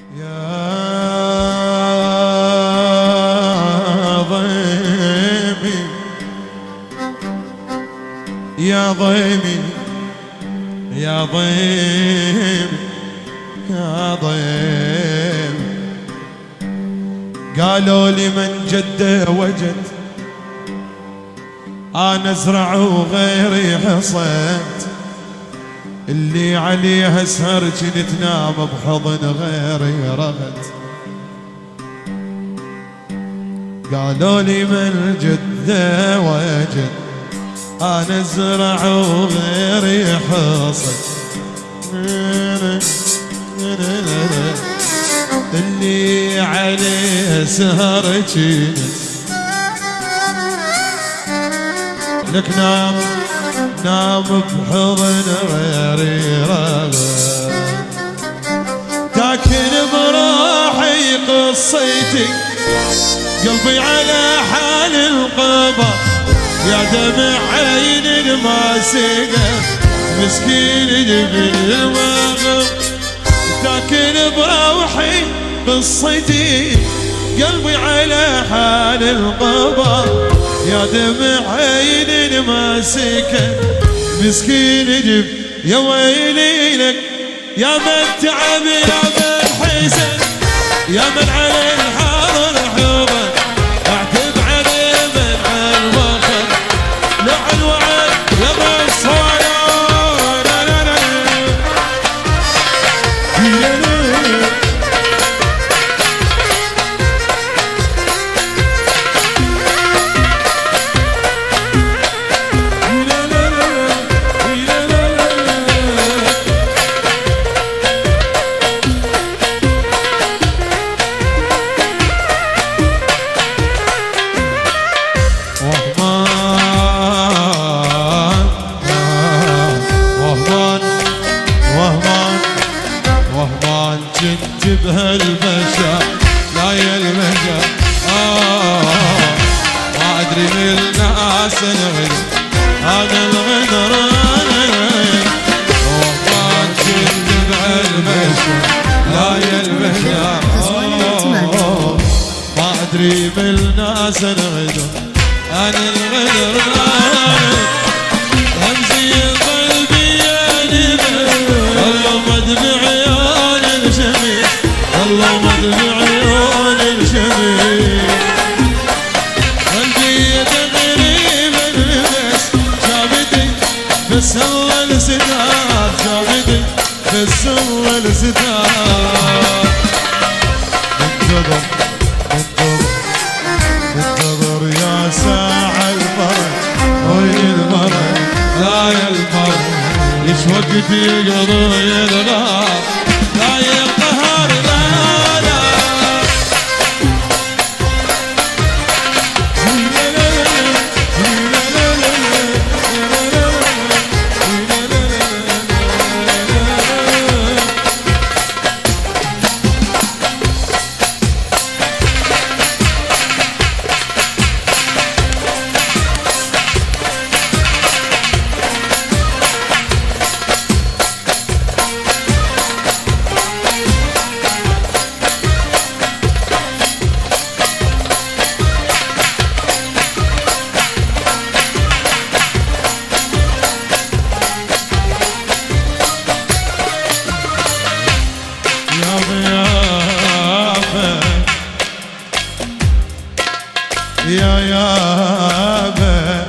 يا ضيمي يا ضيمي يا ضيمي، قالوا لي من جد وجد أنا أزرع وغيري حصد، اللي عليها سهر كنت نام بحضن غيري رغد. قالوا لي من جد وجد أنا أزرع وغيري حصد، اللي عليه سهر كنت لك نام نام بحضن غيري رغد. لكن بروحي قصيتي قلبي على حال القبر، يا دمع عين ما سقى مسكين بالمغرب. لكن بروحي قصتي قلبي على حال القبر، يا دمع عين ما سكن مسكين جب. يا ويلي لك يا من تعب يا من حزن، يا من على الحاضر حبا اعتب عليه من عالوطن لعن وعد يا من صاير. كنت بهالبشر لا يلمجا ما ادري من الناس الغدر هذا الغدر. وهمان كنت بهالبشر لا يلمجا ما ادري من الناس الغدر عن الغدر. همزي قلبي يا نبي والله مدمع والله مدمع عيون الشميل. قلبي تقريبا بس شابدي بس الله الستار شابدي بس الله الستار. انتظر انتظر يا ساعة الفرج وين الفرج لا يا الفرج ايش وقت يقضي الغار لا يقهر لا يا يابا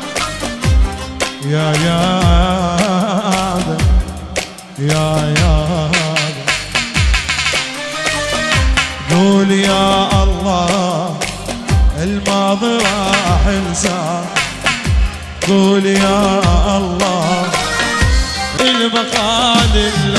يا يابا يا يابا قول يا الله الماضي راح انساه. قول يا الله المقال